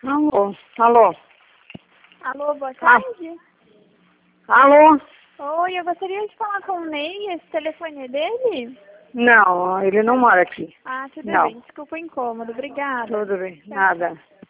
Alô? Alô? Alô, boa tarde. Alô? Oi, eu gostaria de falar com o Ney. Esse telefone é dele? Não, ele não mora aqui. Ah, tudo Não. bem. Desculpa o incômodo. Obrigada. Tudo bem, Tchau. nada.